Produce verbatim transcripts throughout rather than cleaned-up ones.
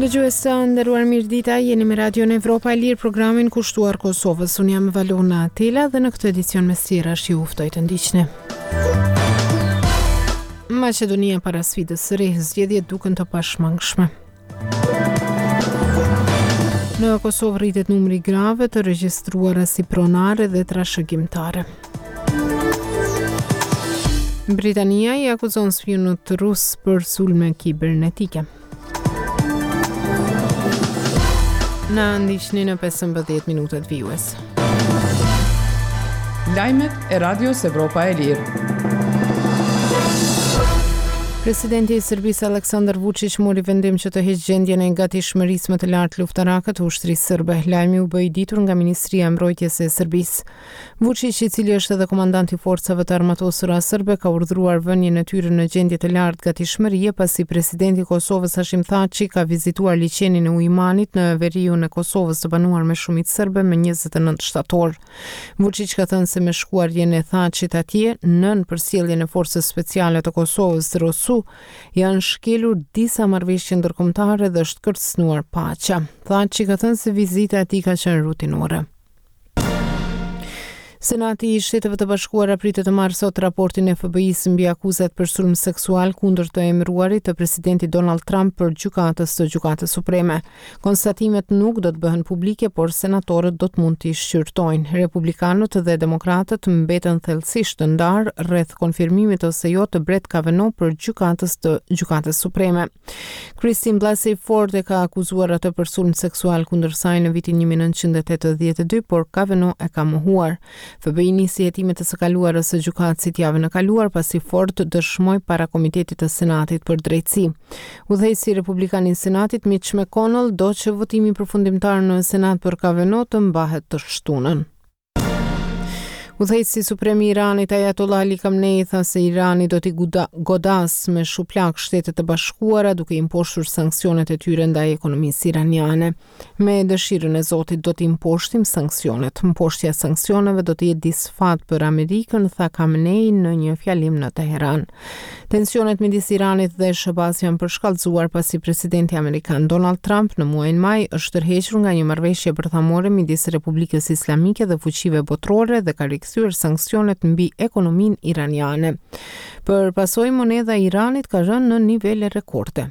Dëgjues të nderuar, mirëdita, jeni me Radio në Evropa e Lirë, programin kushtuar Kosovës. Unë jam Valona Tela dhe në këtë edicion me stira shi uftoj të ndiqni. Maqedonia para sfidës së re, zgjedhjet duken të pashmangshme. Në Kosovë rritet numri grave të regjistruara si pronare dhe trashëgimtare. Britania i akuzon spionët rus për sulme kibernetike. Na ndiqni në pesëmbëdhjetë minutat vijues. Lajmet e Radios Evropa e Lirë. Presidenti i Serbisë Aleksandar Vučić mori vendim që të heqë gjendjen e gatishmërisë më të lartë luftarake të ushtrisë serbe. Lajmi u bë i ditur nga Ministria e Mbrojtjes e Serbisë. Vučić, i cili është edhe komandant i forcave të armatosura serbe, ka urdhëruar vënien e tyre në gjendje të lartë gatishmërie pasi presidenti i Kosovës Hashim Thaçi ka vizituar liçenin e Ujmanit në veriun e Kosovës të banuar me shumicë serbe me njëzet e nëntë shtator. Vučić ka thënë se me shkuarjen e Thaçit atje, nën përsjelljen e forcës speciale të Kosovës të Rosu, janë shkelur disa marrëveshje ndërkombëtare dhe është kërcënuar paqja. Thaçi ka thënë se vizita e tij ka qenë rutinore. Senati i Shteteve të Bashkuara pritet të marrë sot raportin e F B I-s mbi akuzat për sulm seksual kundër të emëruarit të presidenti Donald Trump për gjykatës të Gjykatës Supreme. Konstatimet nuk do të bëhen publike, por senatorët do të mund t'i shqyrtojnë. Republikanët dhe demokratët mbeten thellësisht të ndarë rreth konfirmimit ose jo të Brett Kavanaugh për gjykatës të Gjykatës Supreme. Christine Blasey Ford e ka akuzuar atë për sulm seksual kundër saj në vitin një mijë nëntëqind e tetëdhjetë e dy, por Kavanaugh e ka mohuar. F B I nisi hetimet e së kaluarës së gjykatësit javën e kaluar pasi Ford dëshmoi para Komitetit të Senatit për drejtësi. Udhëheqësi republikan i Senatit Mitch McConnell do që votimi përfundimtar në Senat për Kavanaugh të mbahet të shtunën. Udhëheqësi suprem i Iranit Ayatollah Ali Khamenei tha se Irani do t'i godas me shuplak Shtetet e Bashkuara duke imposhtur sanksionet e tyre ndaj ekonomisë iraniane. Me dëshirën e Zotit do t'i imposhtim sanksionet. Mposhtja e sanksioneve do të jetë disfat për Amerikën, tha Khamenei në një fjalim në Teheran. Tensionet midis Iranit dhe Shëbaz janë përshkallëzuar pasi presidenti amerikan Donald Trump në muajin maj është tërhequr nga një marrëveshje bërthamore midis Republikës Islamike dhe fuqive botërore dhe ka rikthyer sanksionet mbi ekonominë iraniane. Për pasojë, monedha e Iranit ka rënë në nivele rekorde.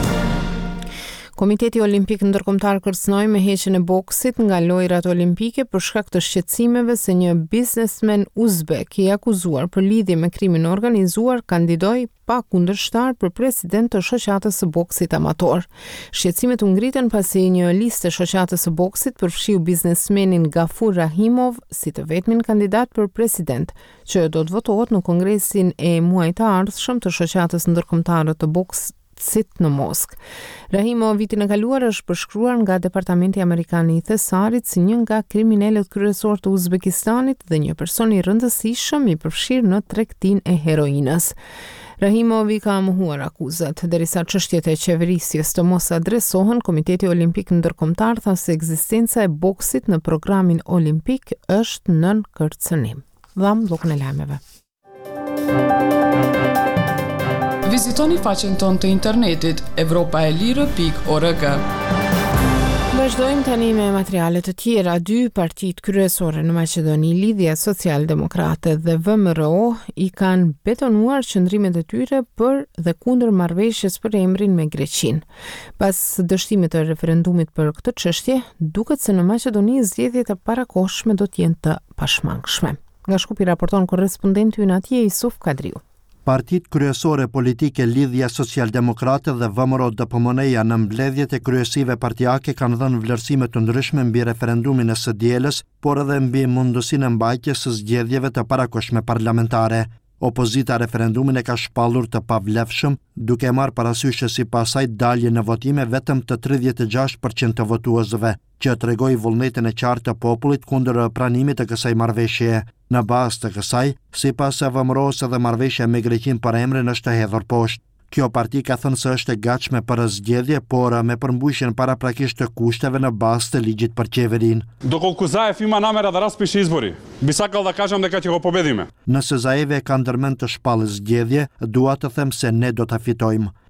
Komiteti Olimpik Ndërkombëtar kërcënoi me heqjen e boksit nga lojrat olimpike për shkak të shqetësimeve se një biznesmen uzbek i akuzuar për lidhje me krimin organizuar kandidoi pa kundërshtar për president të shoqatës së boksit amator. Shqetësimet u ngritën pasi një listë e shoqatës së boksit përfshiu biznesmenin Gafur Rahimov si të vetmin kandidat për president, që do të votohet në kongresin e muajit të ardhshëm të shoqatës ndërkombëtare të boksit sit në Moskë. Rahimov vitin e kaluar është përshkruar nga Departamenti Amerikan i Thesarit si një nga kriminalët kryesor të Uzbekistanit dhe një person i rëndësishëm i përfshirë në tregtinë e heroinës. Rahimov i ka mohuar akuzat. Derisa çështjet e qeverisjes të mos adresohen, Komiteti Olimpik Ndërkombëtar tha se ekzistenca e boksit në programin olimpik është nën kërcënim. Dham bllokun e lajmeve. Vizitoni faqen tonë të internetit evropa e lirë pikë org. Vazhdojmë tani me materiale të tjera. Dy partitë kryesore në Maqedoni, Lidhja Social-Demokrate dhe V M R O, i kanë betonuar qëndrimet e tyre për dhe kundër marrëveshjes për emrin me Greqinë. Pas dështimit të referendumit për këtë çështje, duket se në Maqedoni zgjedhjet e parakohshme do të jenë të pashmangshme. Nga Shkupi raporton korrespondenti ynë atje Isuf Kadriu. Partitë kryesore politike Lidhja Social-Demokrate dhe V M R O D P M N-ja në mbledhjet e kryesive partijake kanë dhënë vlerësime të ndryshme mbi referendumin e së dielës, por edhe mbi mundësinë e mbajtjes së zgjedhjeve të parakohshme parlamentare. Opozita referendumin e ka shpallur të pavlefshëm, duke marrë parasysh se sipas saj dalje në votime vetëm të tridhjetë e gjashtë përqind të votuesve, që tregoi vullnetin e qartë të popullit kundër pranimit të kësaj marrëveshjeje. Në bazë të kësaj, sipas V M R O-s edhe marrëveshja me Greqinë për emrin është e hedhur poshtë. Kjo parti ka thënë se është e gatshme për zgjedhje, por me përmbushjen paraprakisht të kushteve në bazë të ligjit për qeverinë. Доколку Заев има намера да распише избори, би сакал да кажам дека ќе го победиме. Nëse Zaevi ka ndërmend të shpallë zgjedhje, dua të them se ne do ta fitojmë.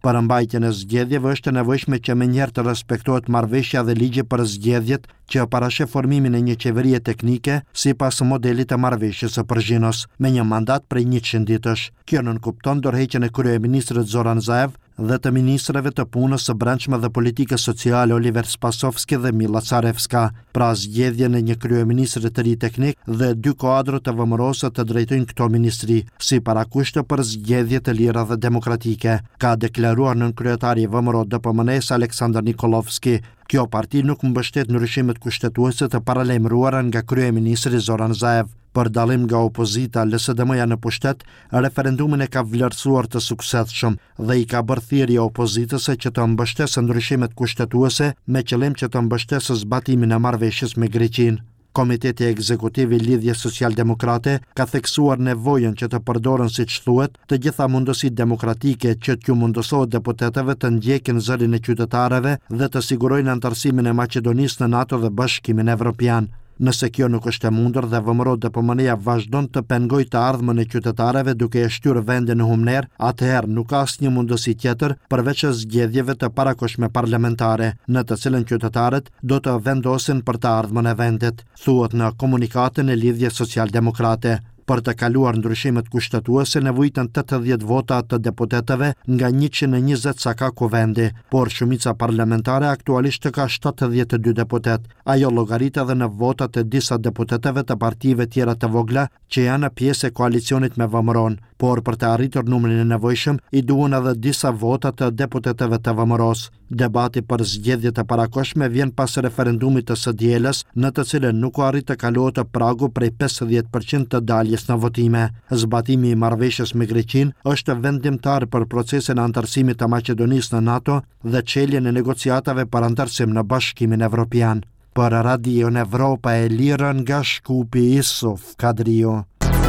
Për mbajtjen e zgjedhjeve është e nevojshme që menjëherë të respektohet marrëveshja dhe ligji për zgjedhjet që parashef formimin e një qeverie teknike sipas modelit të marrëveshjes së Përzhinos me një mandat prej njëqind ditësh. Kjo nënkupton dorëheqjen e kryeministrit Zoran Zaev dhe të ministrave të punës së brendshme dhe politikës sociale Oliver Spasovski dhe Mila Carevska, pra zgjedhjen e një kryeministri të ri teknik dhe dy kuadro të vëmërosë të drejtojnë këto ministri, si parakushte për zgjedhje të lira dhe demokratike, ka deklaruar nënkryetari i V M R O D P M N-s Aleksandar Nikolovski. Kjo parti nuk mbështet ndryshimet kushtetuese të paralajmëruara nga kryeministri Zoran Zaev. Për dallim nga opozita, L S D M-ja në pushtet, referendumin e ka vlerësuar të suksesshëm dhe i ka bërë thirrje opozitëse që të mbështesë ndryshimet kushtetuese me qëllim që të mbështesë zbatimin e marrëveshjes me Greqinë. Komiteti Ekzekutiv i Lidhjes Social-Demokrate ka theksuar nevojën që të përdoren, siç thuhet, të gjitha mundësitë demokratike që t'ju mundësohet deputetëve të ndjekin zërin e qytetarëve dhe të sigurojnë anëtarësimin e Maqedonisë në NATO dhe Bashkimin Evropian. Nëse kjo nuk është e mundur dhe V M R O D P M N-ja vazhdon të pengojë të ardhmën e qytetarëve duke e shtyrë vendin në humner, atëherë nuk ka asnjë mundësi tjetër përveç zgjedhjeve të parakohshme parlamentare, në të cilën qytetarët do të vendosin për të ardhmën e vendit, thuhet në komunikatën e Lidhjes Social-Demokrate. Për të kaluar ndryshimet kushtetuese nevojiten tetëdhjetë vota të deputetëve nga njëqind e njëzet sa ka kuvendi, por shumica parlamentare aktualisht të ka shtatëdhjetë e dy deputet. Ajo llogarit edhe në votat e disa deputetëve të partive tjera të vogla që janë pjesë e koalicionit me V M R O-n, por për të arritur numrin e nevojshëm i duhen edhe disa vota të deputetëve të V M R O-s. Debati për zgjedhjet e parakohshme vjen pas referendumit të së dielës, në të cilën nuk u arrit të kalohet pragu prej pesëdhjetë përqind të daljes në votime. Zbatimi i marrëveshjes me Greqinë është vendimtar për procesin e anëtarësimit të Maqedonisë në NATO dhe çeljen e negociatave për anëtarësim në Bashkimin Evropian. Për Radion Evropa e Lirë nga Shkupi, Isuf Kadrio.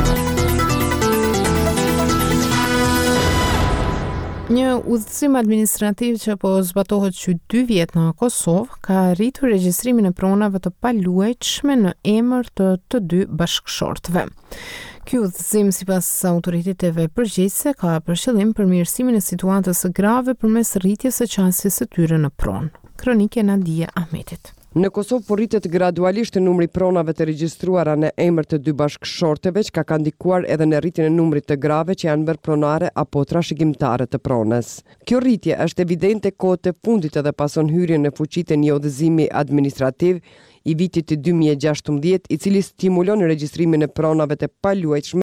Një udhëzim administrativ që po zbatohet që dy vjet në Kosovë ka rritur regjistrimin e pronave të paluajtshme në emër të të dy bashkëshortëve. Ky udhëzim, sipas autoriteteve përgjegjëse, ka për qëllim përmirësimin e situatës së grave përmes rritjes së qasjes së tyre në pronë. Kronike Nadia Ahmetit. Në Kosovë po rritet gradualisht numri pronave të regjistruara në emër të dy bashkëshorteve, që ka ndikuar edhe në rritjen e numrit të grave që janë bërë pronare apo trashëgimtare të pronës. Kjo rritje është evidente kohët e fundit edhe pason hyrjen në fuqi të një udhëzimi administrativ i vitit të dy mijë e gjashtëmbëdhjetë, i cili stimulon regjistrimin e pronave të paluajtshme